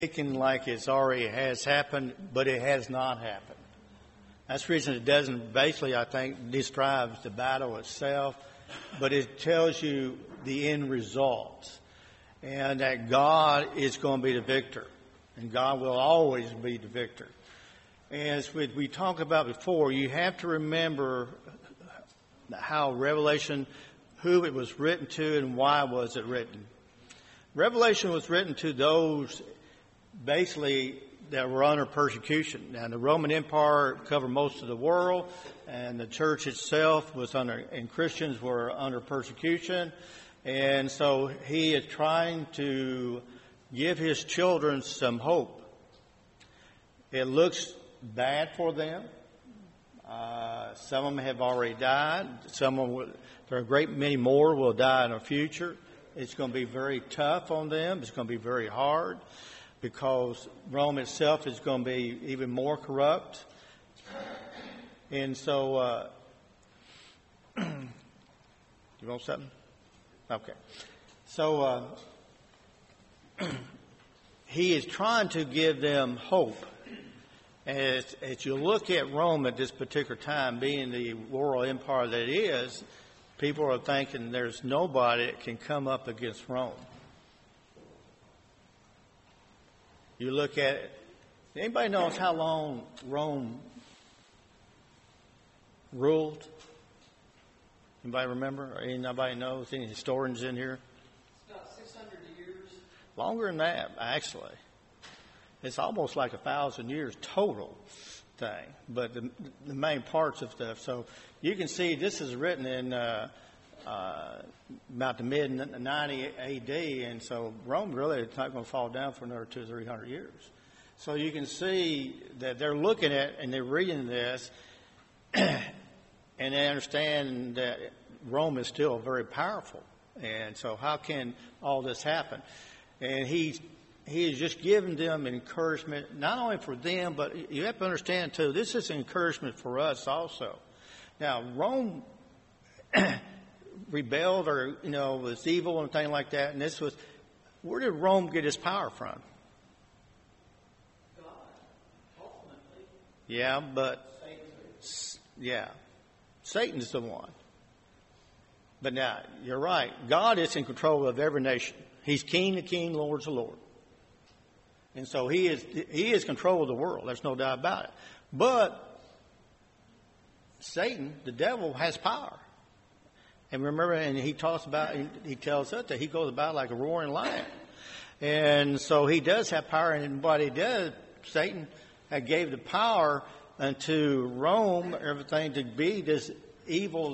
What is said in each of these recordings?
Speaking like it's already has happened, but it has not happened. That's the reason it doesn't basically, I think, describes the battle itself, but it tells you the end result. And that God is going to be the victor. And God will always be the victor. As we talked about before, you have to remember how Revelation, who it was written to and why was it written. Revelation was written to those basically that were under persecution. Now, the Roman Empire covered most of the world, and the church itself was and Christians were under persecution. And so he is trying to give his children some hope. It looks bad for them. Some of them have already died. There are a great many more will die in the future. It's going to be very tough on them. It's going to be very hard, because Rome itself is going to be even more corrupt. And so, you want something? Okay. So, he is trying to give them hope. As you look at Rome at this particular time, being the world empire that it is, people are thinking there's nobody that can come up against Rome. You look at it. Anybody knows how long Rome ruled? Anybody remember? Or anybody knows? Any historians in here? It's about 600 years. Longer than that, actually. It's almost like 1,000 years total thing. But the main parts of stuff. So you can see this is written in about the mid-90 A.D., and so Rome really is not going to fall down for another 200 or 300 years. So you can see that they're looking at and they're reading this, and they understand that Rome is still very powerful. And so how can all this happen? And he is just giving them encouragement, not only for them, but you have to understand, too, this is encouragement for us also. Now, Rome rebelled or, was evil and things like that. And where did Rome get its power from? God, ultimately. Yeah, but, Satan's the one. But now, you're right. God is in control of every nation. He's King of kings, Lord's the Lord. And so he is control of the world. There's no doubt about it. But Satan, the devil, has power. And remember, and he tells us that he goes about like a roaring lion. And so he does have power, and what he does, Satan gave the power unto Rome, everything, to be this evil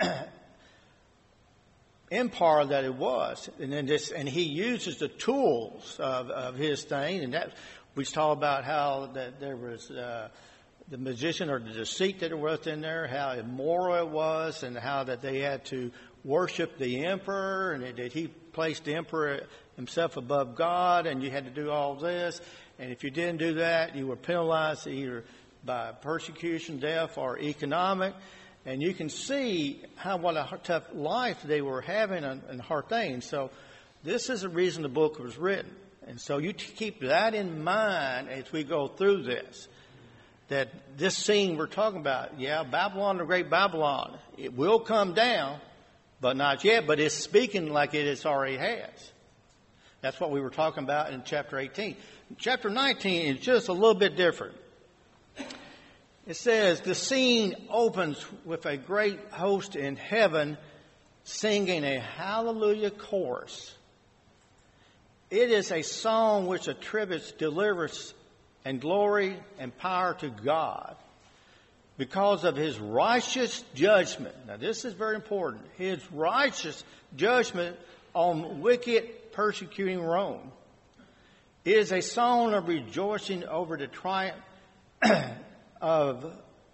empire that it was. And he uses the tools of his thing, and that we talk about how that there was the magician or the deceit that was in there, how immoral it was, and how that they had to worship the emperor, and that he placed the emperor himself above God, and you had to do all this. And if you didn't do that, you were penalized either by persecution, death, or economic. And you can see what a tough life they were having and hard things. So this is the reason the book was written. And so you keep that in mind as we go through this. That this scene we're talking about, Babylon, the great Babylon, it will come down, but not yet, but it's speaking like it already has. That's what we were talking about in chapter 18. Chapter 19 is just a little bit different. It says, the scene opens with a great host in heaven singing a hallelujah chorus. It is a song which attributes deliverance and glory and power to God because of his righteous judgment. Now, this is very important. His righteous judgment on wicked, persecuting Rome. It is a song of rejoicing over the triumph of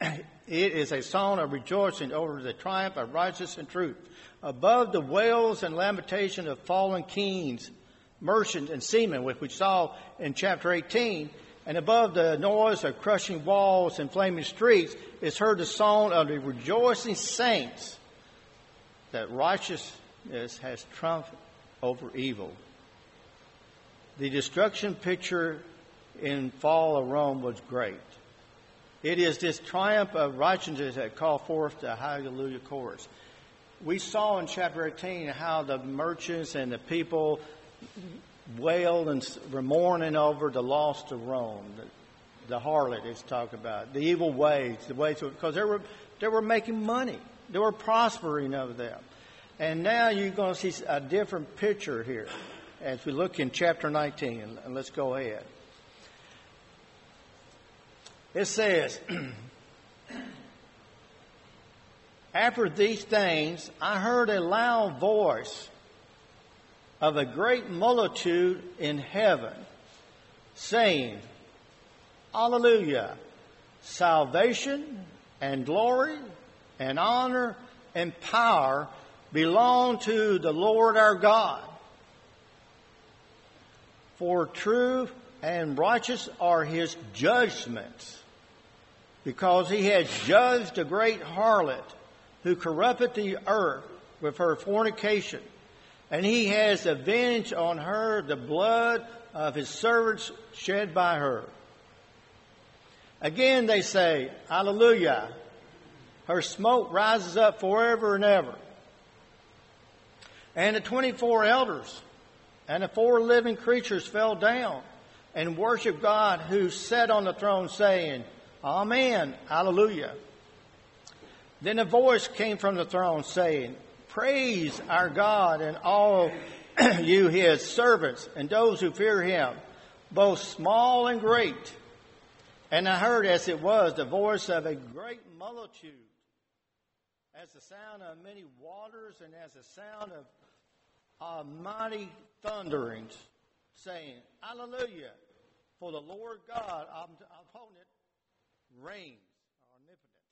righteousness and truth. Above the wails and lamentation of fallen kings, merchants, and seamen, which we saw in chapter 18, and above the noise of crushing walls and flaming streets, is heard the song of the rejoicing saints that righteousness has triumphed over evil. the destruction picture in fall of Rome was great. It is this triumph of righteousness that called forth the Hallelujah chorus. We saw in chapter 18 how the merchants and the people wailed and were mourning over the loss of Rome, the harlot is talked about, the evil ways, because they were making money, they were prospering over them. And now you're going to see a different picture here as we look in chapter 19. And let's go ahead. It says, after these things, I heard a loud voice of a great multitude in heaven, saying, Hallelujah! Salvation and glory and honor and power belong to the Lord our God. For true and righteous are his judgments, because he has judged a great harlot who corrupted the earth with her fornication, and he has avenged on her the blood of his servants shed by her. Again they say, Hallelujah! Her smoke rises up forever and ever. And the 24 elders and the 4 living creatures fell down and worshiped God who sat on the throne, saying, Amen, Hallelujah. Then a voice came from the throne saying, Praise our God and all you his servants and those who fear him, both small and great. And I heard, as it was, the voice of a great multitude, as the sound of many waters and as the sound of mighty thunderings, saying, Hallelujah, for the Lord God omnipotent reigns. Omnipotent.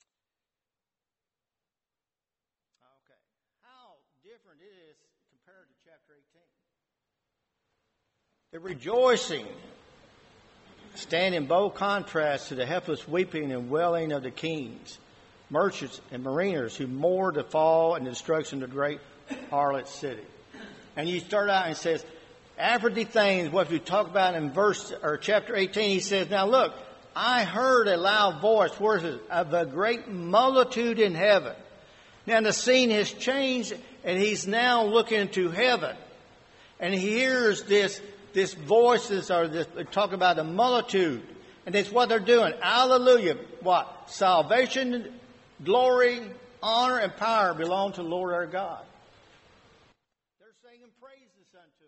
Okay. How different it is compared to chapter 18. The rejoicing stand in bold contrast to the helpless weeping and wailing of the kings, merchants, and mariners who mourned the fall and destruction of the great harlot city. And you start out and it says, after these things, what we talk about in chapter 18, he says, now look, I heard a loud voice, where is it, of a great multitude in heaven. Now the scene has changed, and he's now looking to heaven. And he hears this voices, talk about a multitude. And that's what they're doing. Hallelujah. What? Salvation, glory, honor, and power belong to the Lord our God. They're singing praises unto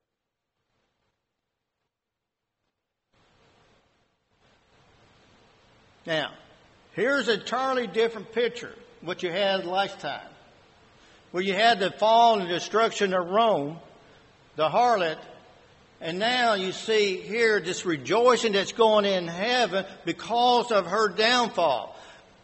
Him. Now, here's an entirely different picture, what you had last time. Where you had the fall and destruction of Rome, the harlot, and now you see here this rejoicing that's going in heaven because of her downfall.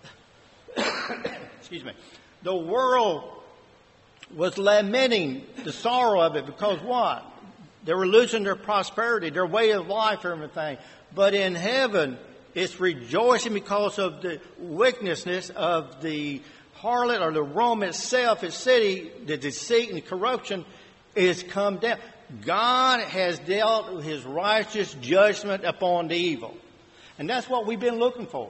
Excuse me. The world was lamenting the sorrow of it because what? They were losing their prosperity, their way of life, everything. But in heaven, it's rejoicing because of the wickedness of the harlot or the Rome itself, its city, the deceit and corruption is come down. God has dealt his righteous judgment upon the evil. And that's what we've been looking for.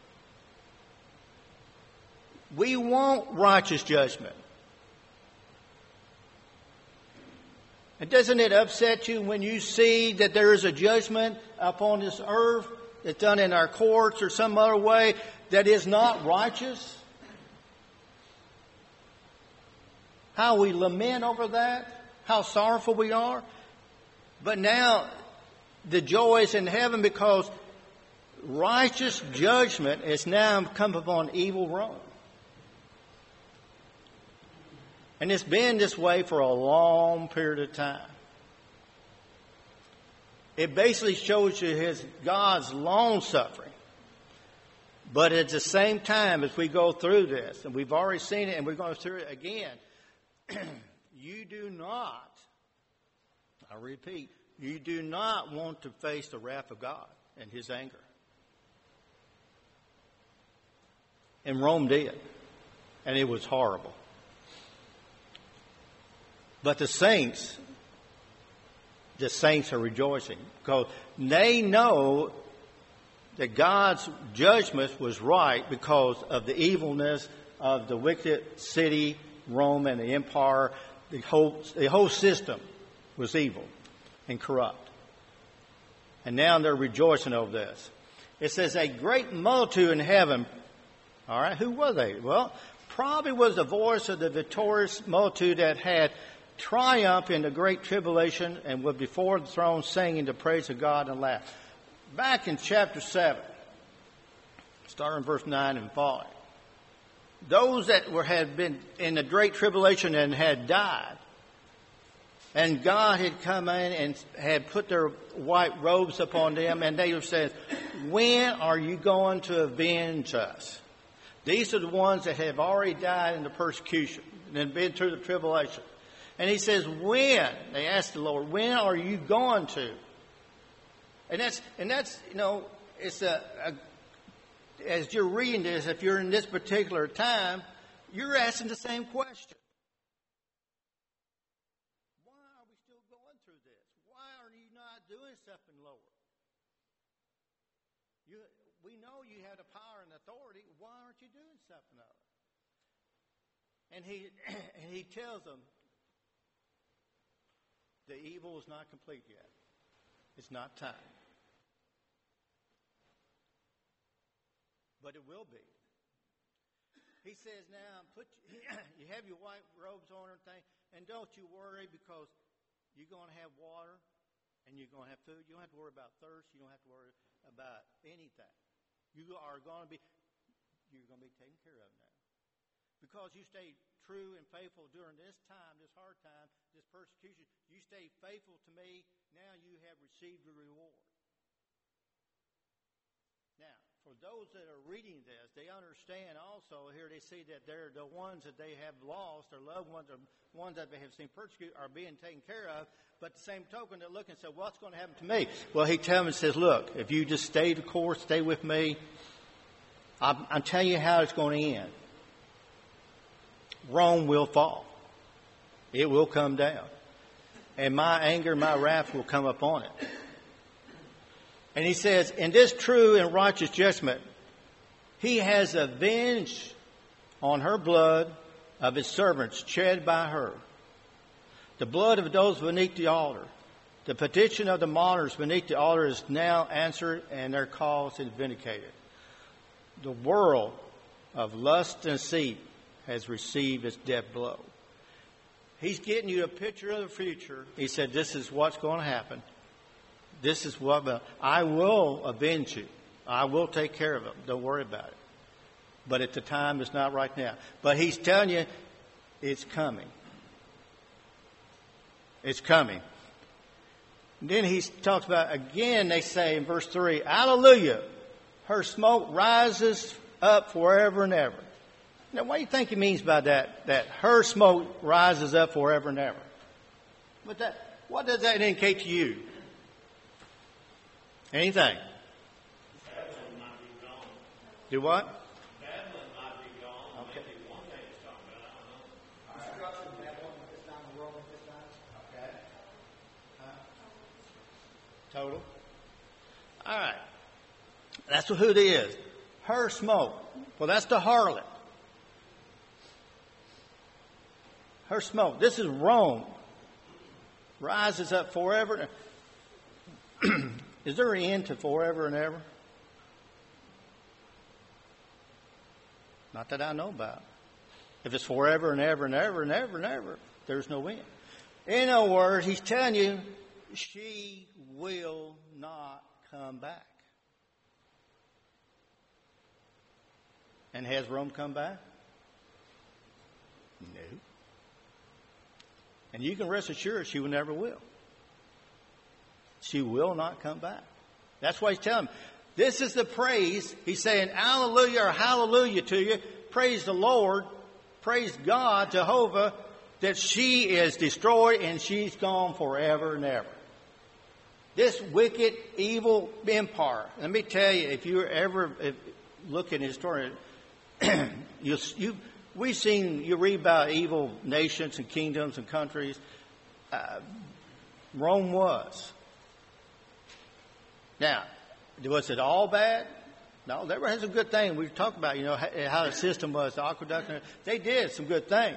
We want righteous judgment. And doesn't it upset you when you see that there is a judgment upon this earth that's done in our courts or some other way that is not righteous? How we lament over that. How sorrowful we are. But now the joy is in heaven because righteous judgment has now come upon evil Rome. And it's been this way for a long period of time. It basically shows you God's long suffering. But at the same time, as we go through this, and we've already seen it and we're going through it again, you do not, I repeat, you do not want to face the wrath of God and his anger. And Rome did. And it was horrible. But the saints the saints are rejoicing because they know that God's judgment was right because of the evilness of the wicked city, Rome, and the empire. The whole system was evil and corrupt. And now they're rejoicing over this. It says a great multitude in heaven. All right, who were they? Well, probably was the voice of the victorious multitude that had triumphed in the great tribulation and were before the throne singing the praise of God and laugh. Back in chapter 7, starting in verse 9 and following, those that had been in the great tribulation and had died, and God had come in and had put their white robes upon them, and they said, when are you going to avenge us? These are the ones that have already died in the persecution and been through the tribulation. And he says, when? They asked the Lord, when are you going to? And that's it's as you're reading this, if you're in this particular time, you're asking the same question. Why are we still going through this? Why are you not doing something, Lord? We know you have the power and authority. Why aren't you doing something of it? And he tells them, the evil is not complete yet. It's not time. But it will be. He says now, you have your white robes on and everything, and don't you worry because you're going to have water and you're going to have food. You don't have to worry about thirst. You don't have to worry about anything. You're going to be taken care of now. Because you stayed true and faithful during this time, this hard time, this persecution, you stayed faithful to me. Now you have received the reward. Now, for those that are reading this, they understand also here they see that they're the ones that they have lost, their loved ones, or ones that they have seen persecuted are being taken care of. But the same token, they're looking and say, what's going to happen to me? Well, he tells them and says, look, if you just stay the course, stay with me, I'm telling you how it's going to end. Rome will fall. It will come down. And my anger, my wrath will come upon it. And he says, in this true and righteous judgment, he has avenged on her blood of his servants shed by her. The blood of those beneath the altar. The petition of the mourners beneath the altar is now answered and their cause is vindicated. The world of lust and deceit has received its death blow. He's getting you a picture of the future. He said, this is what's going to happen. This is what I will avenge you. I will take care of them. Don't worry about it. But at the time, it's not right now. But he's telling you, it's coming. It's coming. And then he talks about, again, they say in verse 3, Hallelujah, her smoke rises up forever and ever. Now, what do you think he means by that? That her smoke rises up forever and ever. But what does that indicate to you? Anything? Babylon might be gone. Do what? Babylon might be gone. Okay. Maybe one thing it's talking about. I don't know. Destruction of Babylon at this time, the world at this time. Okay. Total. All right. That's who it is. Her smoke. Well, that's the harlot. Her smoke. This is Rome. Rises up forever. Is there an end to forever and ever? Not that I know about. If it's forever and ever and ever and ever and ever, there's no end. In other words, he's telling you, she will not come back. And has Rome come back? No. And you can rest assured she never will. She will not come back. That's why he's telling them. This is the praise. He's saying, Hallelujah or Hallelujah to you. Praise the Lord. Praise God, Jehovah, that she is destroyed and she's gone forever and ever. This wicked, evil empire. Let me tell you, if you ever look in history, we've seen, you read about evil nations and kingdoms and countries. Rome was. Now, was it all bad? No, there was a good thing. We've talked about, how the system was, the aqueduct. They did some good things.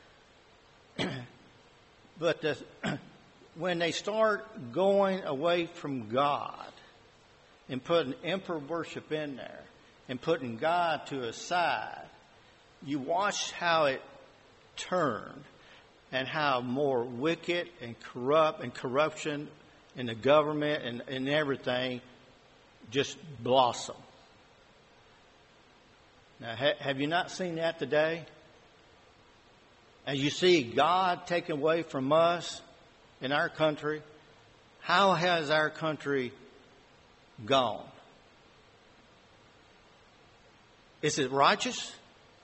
But when they start going away from God and putting emperor worship in there and putting God to a side, you watch how it turned and how more wicked and corrupt and corruption in the government and everything just blossom. Now, have you not seen that today? As you see God taken away from us in our country, how has our country gone? Is it righteous?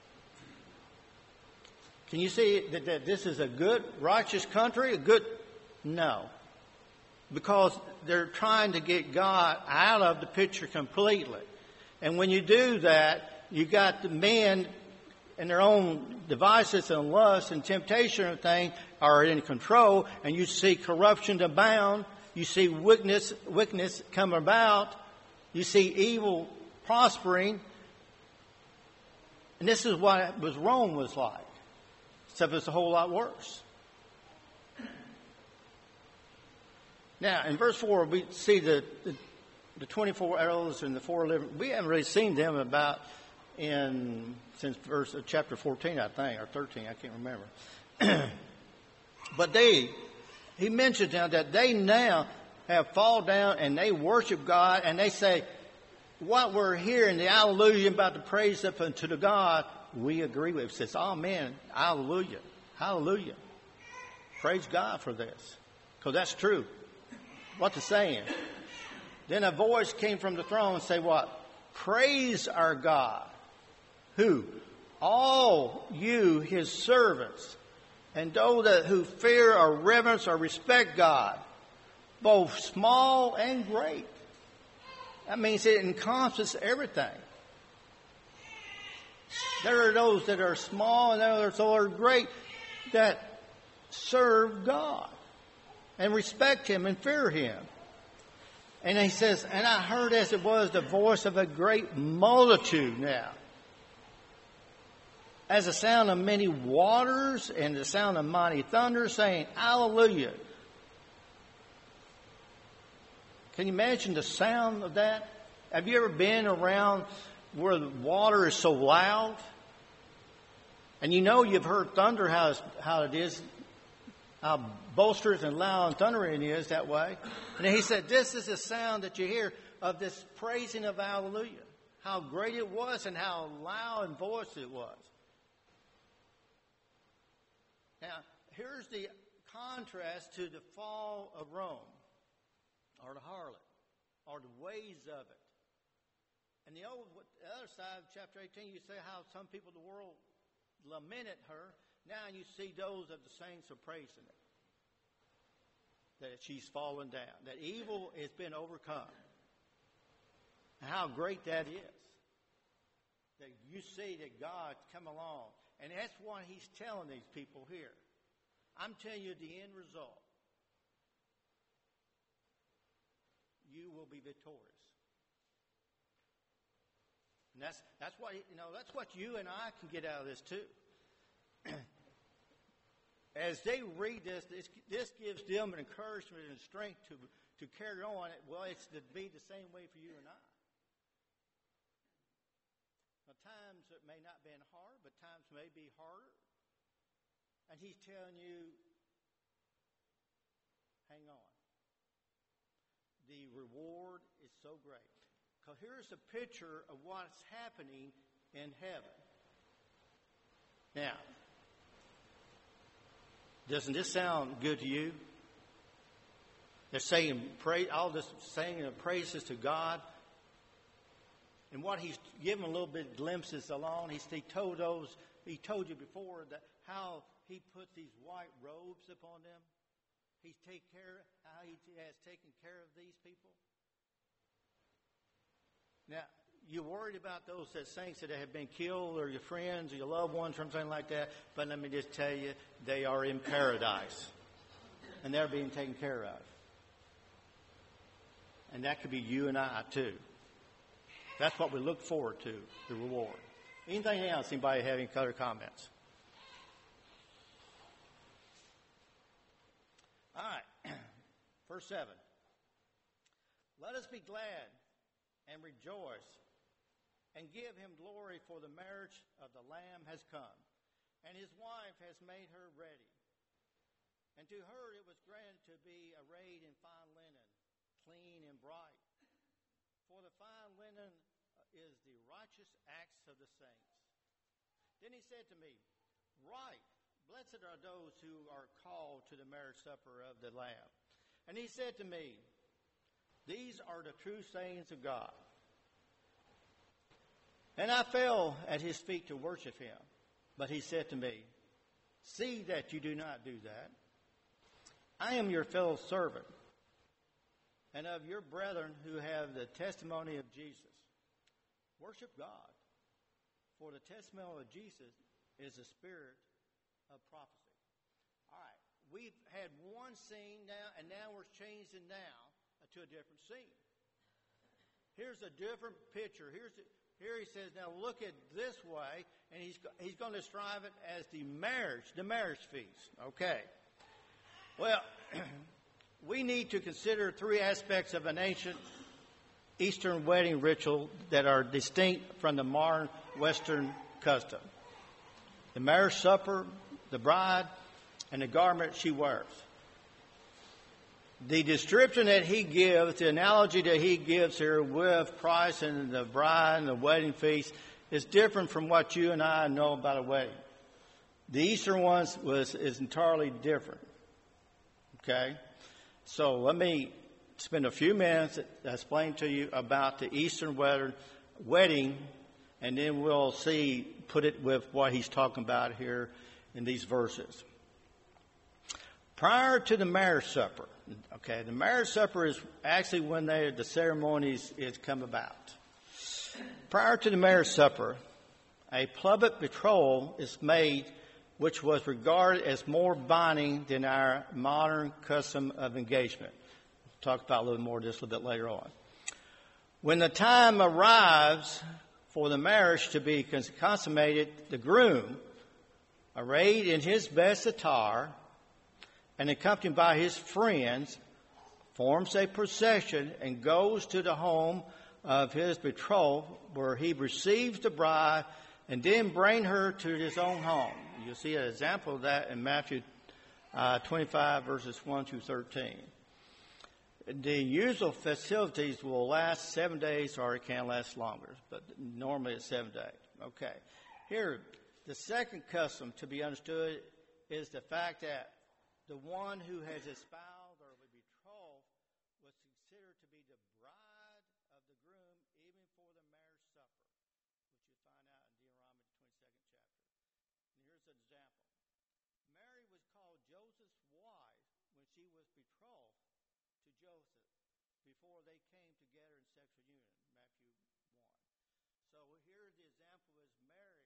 Can you see that this is a good, righteous country? No. Because they're trying to get God out of the picture completely. And when you do that, you got the men and their own devices and lust and temptation and thing are in control, and you see corruption abound, you see wickedness come about, you see evil prospering, and this is what Rome was like, except it's a whole lot worse. Now, in verse 4, we see the 24 elders and the 4 living. We haven't really seen them since chapter 14, I think, or 13, I can't remember. But he mentions now that they now have fallen down and they worship God, and they say, what we're hearing, the hallelujah about the praise up unto the God, we agree with. It says, amen, hallelujah, hallelujah. Praise God for this, because that's true. What the saying? Then a voice came from the throne and say, what? Praise our God. Who? All you, his servants, and those who fear or reverence or respect God, both small and great. That means it encompasses everything. There are those that are small and others that are great that serve God and respect him and fear him. And he says, and I heard as it was the voice of a great multitude now, as the sound of many waters and the sound of mighty thunder, saying, hallelujah. Can you imagine the sound of that? Have you ever been around where the water is so loud? And you've heard thunder, how it is, how boisterous and loud and thundering it is that way. And he said, this is the sound that you hear of this praising of hallelujah. How great it was and how loud in voice it was. Now, here's the contrast to the fall of Rome, or the harlot, or the ways of it. And the other side of chapter 18, you see how some people of the world lamented her. Now you see those of the saints are praising it. That she's fallen down. That evil has been overcome. And how great that is. That you see that God's come along. And that's what he's telling these people here. I'm telling you the end result. You will be victorious. And that's what you and I can get out of this too. As they read this gives them an encouragement and strength to carry on. Well, it's to be the same way for you and I. Now, times it may not be hard, but times may be harder. And he's telling you, hang on. The reward is so great. Because here's a picture of what's happening in heaven. Now, doesn't this sound good to you? They're saying all this saying of praises to God. And what he's given a little bit of glimpses along, he told you before that how he puts these white robes upon them. How he has taken care of these people. Now, you're worried about those saints that have been killed, or your friends, or your loved ones, or something like that. But let me just tell you, they are in paradise. and they're being taken care of. And that could be you and I too. That's what we look forward to, the reward. Anything else? Anybody have any other comments? All right. Verse 7. Let us be glad and rejoice and give him glory, for the marriage of the Lamb has come, and his wife has made her ready. And to her it was granted to be arrayed in fine linen, clean and bright. For the fine linen is the righteous acts of the saints. Then he said to me, Right, blessed are those who are called to the marriage supper of the Lamb. And he said to me, These are the true sayings of God. And I fell at his feet to worship him. But he said to me, See that you do not do that. I am your fellow servant, and of your brethren who have the testimony of Jesus. Worship God, for the testimony of Jesus is the spirit of prophecy. All right, we've had one scene now, and now we're changing now to a different scene. Here's a different picture. Here he says, now look at this way, and he's going to describe it as the marriage feast. Okay. Well, we need to consider three aspects of an ancient Eastern wedding ritual that are distinct from the modern Western custom. The marriage supper, the bride, and the garment she wears. The description that he gives, the analogy that he gives here with Christ and the bride and the wedding feast is different from what you and I know about a wedding. The Eastern one is entirely different. Okay? So let me spend a few minutes to explain to you about the Eastern wedding, and then we'll put it with what he's talking about here in these verses. Prior to the marriage supper, okay, the marriage supper is actually when the ceremonies is come about. Prior to the marriage supper, a public betrothal is made, which was regarded as more binding than our modern custom of engagement. We'll talk about a little more of this a little bit later on. When the time arrives for the marriage to be consummated, the groom, arrayed in his best attire and accompanied by his friends, forms a procession and goes to the home of his betrothed, where he receives the bride and then bring her to his own home. You'll see an example of that in Matthew 25, verses 1 through 13. The usual festivities will last 7 days, or it can last longer, but normally it's 7 days. Okay. Here, the second custom to be understood is the fact that the one who has espoused or betrothed was considered to be the bride of the groom even for the marriage supper, which you find out in Deuteronomy 22nd chapter. And here's an example. Mary was called Joseph's wife when she was betrothed to Joseph before they came together in sexual union, Matthew 1. So here the example is Mary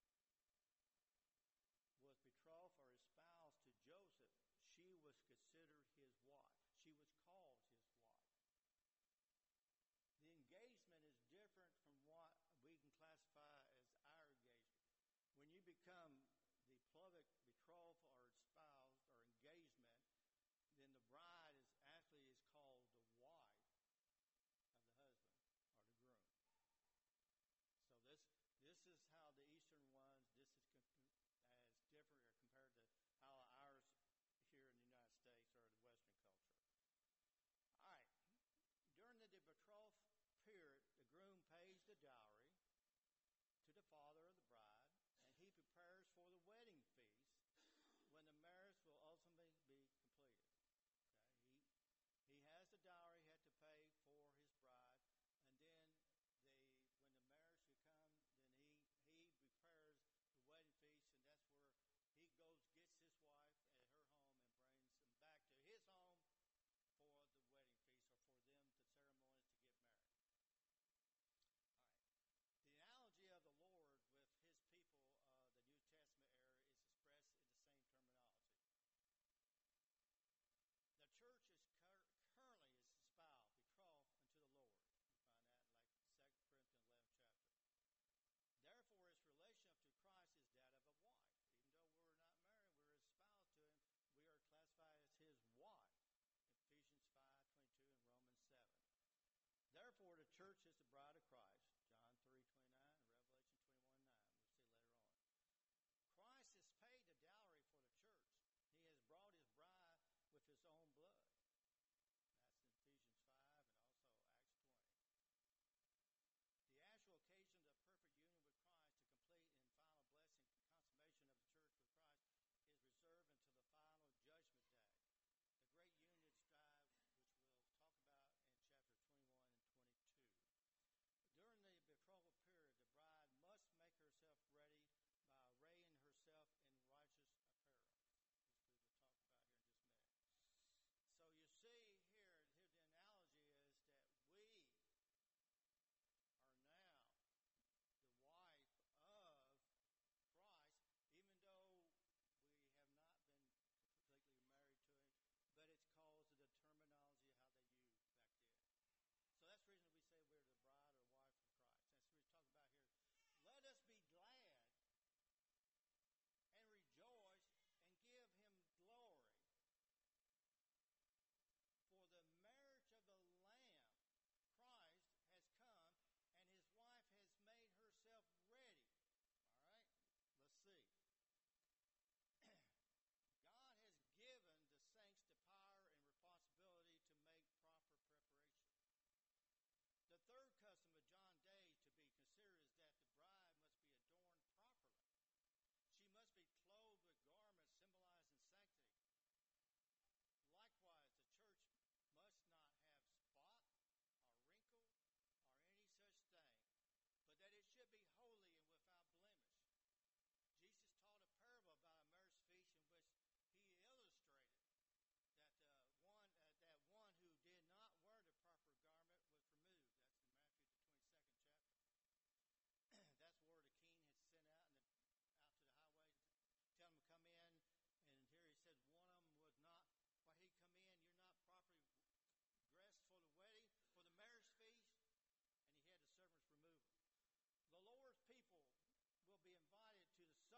was betrothed or espoused to Joseph. She was considered his wife. She was called his wife. The engagement is different from what we can classify as our engagement. When you become the public betrothed or espoused or engagement, then the bride is called the wife of the husband or the groom. So this is how the Eastern ones, this is as different or compared to how ours here in the United States or the Western culture. All right. During the betrothal period, the groom pays the dowry to the father of the bride, and he prepares for the wedding feast when the marriage will ultimately be completed. Okay? He has the dowry he had to pay for his bride, and then when the marriage will come, then he prepares the wedding feast, and that's where he gets his wife at her home and brings them back to his home for the wedding feast, or for them, the ceremony to get married. All right.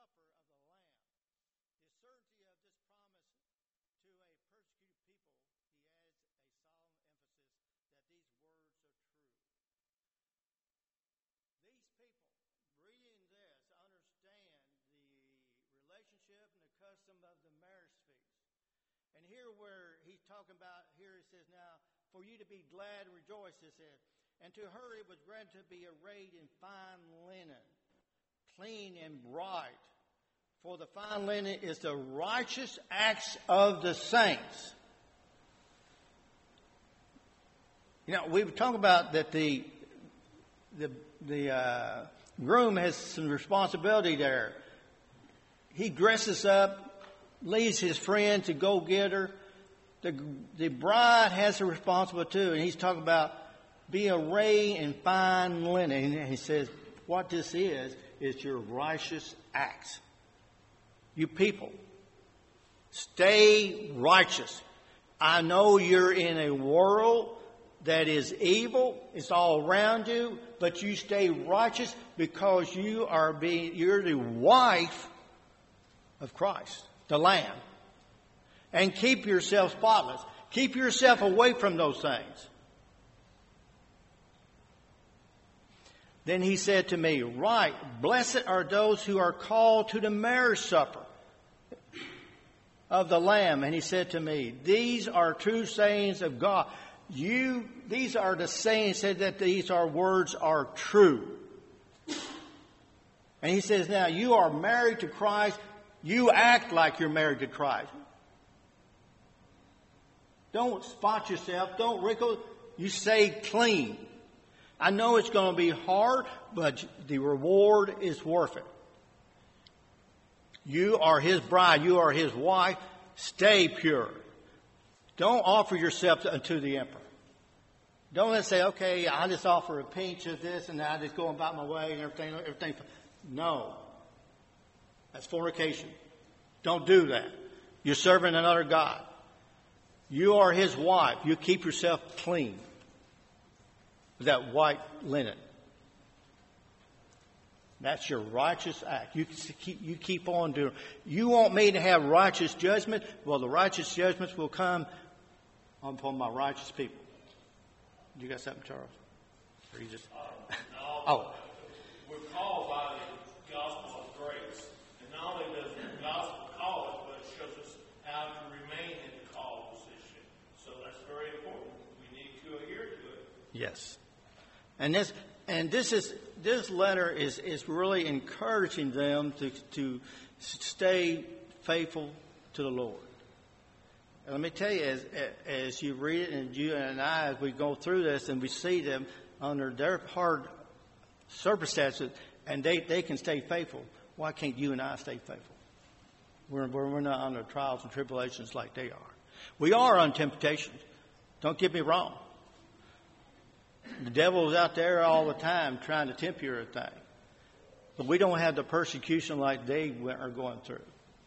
supper of the Lamb. The certainty of this promise to a persecuted people, he adds a solemn emphasis that these words are true. These people, reading this, understand the relationship and the custom of the marriage feast. And here where he's talking about, here he says, now, for you to be glad and rejoice, it says, and to her it was granted to be arrayed in fine linen, clean and bright. For the fine linen is the righteous acts of the saints. You know, we were talking about that the groom has some responsibility there. He dresses up, leaves his friend to go get her. The bride has a responsibility too, and he's talking about be arrayed in fine linen. And he says, what this is your righteous acts. You people, stay righteous. I know you're in a world that is evil. It's all around you, but you stay righteous because you're the wife of Christ, the Lamb. And keep yourself spotless. Keep yourself away from those things. Then he said to me, right, blessed are those who are called to the marriage supper of the Lamb. And he said to me, these are true sayings of God. These are the sayings, said that these are words are true. And he says, now you are married to Christ. You act like you're married to Christ. Don't spot yourself. Don't wrinkle. You stay clean. I know it's going to be hard, but the reward is worth it. You are his bride. You are his wife. Stay pure. Don't offer yourself unto the emperor. Don't let's say, okay, I just offer a pinch of this and I just go about my way and everything. No. That's fornication. Don't do that. You're serving another God. You are his wife. You keep yourself clean with that white linen. That's your righteous act. You keep on doing it. You want me to have righteous judgment? Well, the righteous judgments will come upon my righteous people. You got something, Charles? Or you just... No. We're called by the gospel of grace. And not only does the gospel call us, but it shows us how to remain in the call position. So that's very important. We need to adhere to it. Yes. And this letter is really encouraging them to stay faithful to the Lord. And let me tell you, as you read it, and you and I, as we go through this and we see them under their hard circumstances, and they can stay faithful, why can't you and I stay faithful? We're not under trials and tribulations like they are. We are on temptations. Don't get me wrong. The devil is out there all the time trying to tempt you or thing. But we don't have the persecution like they are going through.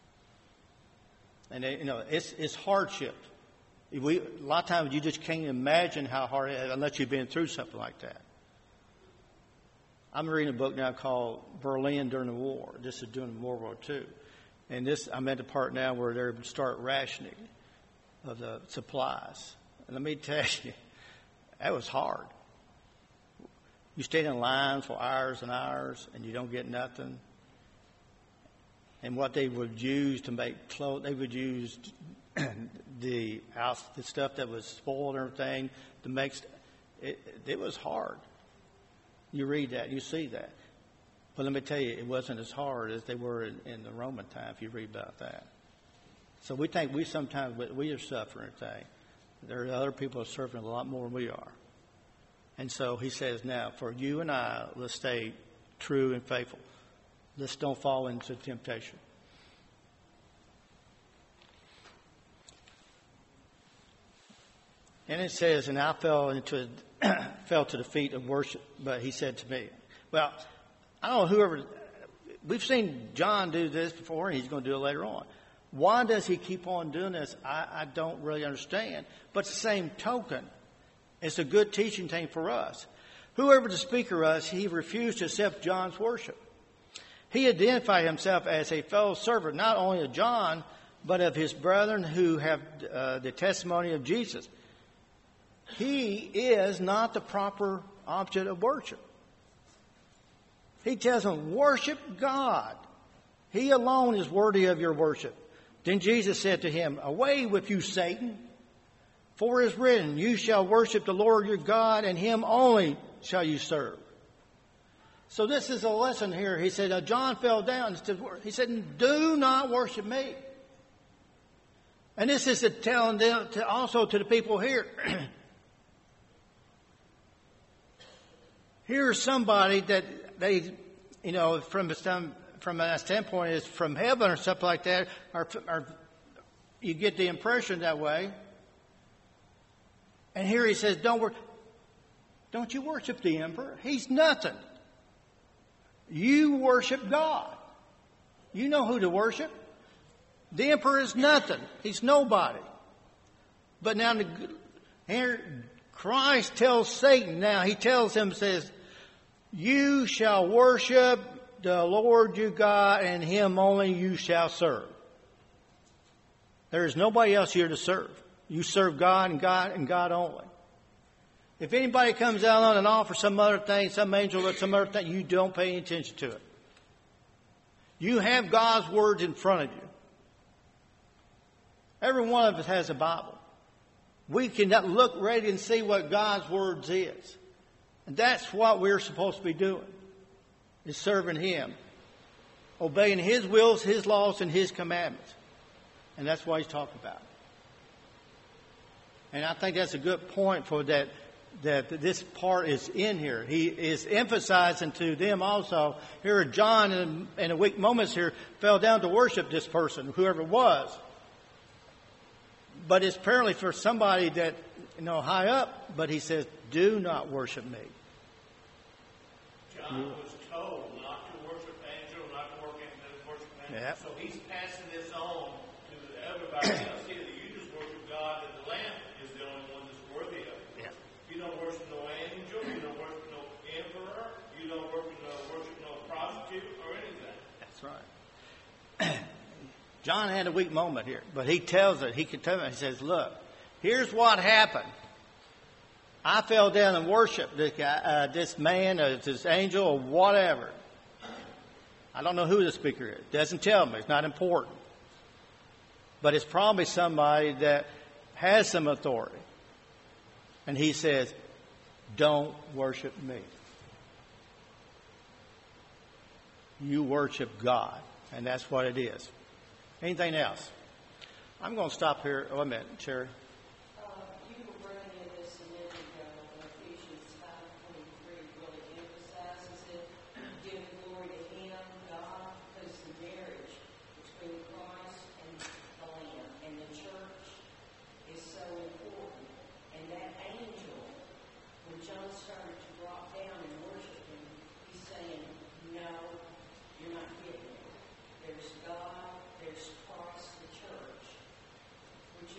And it's hardship. A lot of times you just can't imagine how hard it is unless you've been through something like that. I'm reading a book now called Berlin During the War. This is during World War II. And I'm at the part now where they're going to start rationing of the supplies. And let me tell you, that was hard. You stayed in lines for hours and hours, and you don't get nothing. And what they would use to make clothes, they would use the stuff that was spoiled and everything to make. It was hard. You read that, you see that. But let me tell you, it wasn't as hard as they were in the Roman time. If you read about that, so we think we are suffering. There are other people who are suffering a lot more than we are. And so he says, now, for you and I, let's stay true and faithful. Let's don't fall into temptation. And it says, and I fell to the feet of worship. But he said to me, well, I don't know we've seen John do this before, and he's going to do it later on. Why does he keep on doing this? I don't really understand. But it's the same token. It's a good teaching thing for us. Whoever the speaker was, he refused to accept John's worship. He identified himself as a fellow servant, not only of John, but of his brethren who have the testimony of Jesus. He is not the proper object of worship. He tells them, worship God. He alone is worthy of your worship. Then Jesus said to him, away with you, Satan. For it is written, you shall worship the Lord your God, and him only shall you serve. So this is a lesson here. He said, John fell down. He said, do not worship me. And this is telling them also to the people here. Here's somebody that they, from a standpoint is from heaven or something like that, or you get the impression that way. And here he says, don't you worship the emperor? He's nothing. You worship God. You know who to worship. The emperor is nothing. He's nobody. But now here Christ tells Satan, now he tells him, says, you shall worship the Lord your God, and him only you shall serve. There is nobody else here to serve. You serve God and God only. If anybody comes out on and offers some other thing, some angel or some other thing, you don't pay any attention to it. You have God's words in front of you. Every one of us has a Bible. We can look, ready, and see what God's words is. And that's what we're supposed to be doing, is serving Him. Obeying His wills, His laws, and His commandments. And that's what He's talking about. And I think that's a good point for that this part is in here. He is emphasizing to them also, here John in a weak moments here fell down to worship this person, whoever it was. But it's apparently for somebody that, high up, but he says, do not worship me. John was told not to worship angels, not to worship angels. Yep. So he's passing this on to everybody else here, that you just worship God, and the Lamb is the only one that's worthy of it. Yep. You don't worship no angel, you don't worship no emperor, you don't worship no prostitute or anything. That's right. John had a weak moment here, but he tells it. He can tell it. He says, look, here's what happened. I fell down and worshiped this guy, this man, this angel, or whatever. I don't know who the speaker is. Doesn't tell me. It's not important. But it's probably somebody that has some authority. And he says, don't worship me. You worship God. And that's what it is. Anything else? I'm going to stop here. Oh, a minute, Sherry.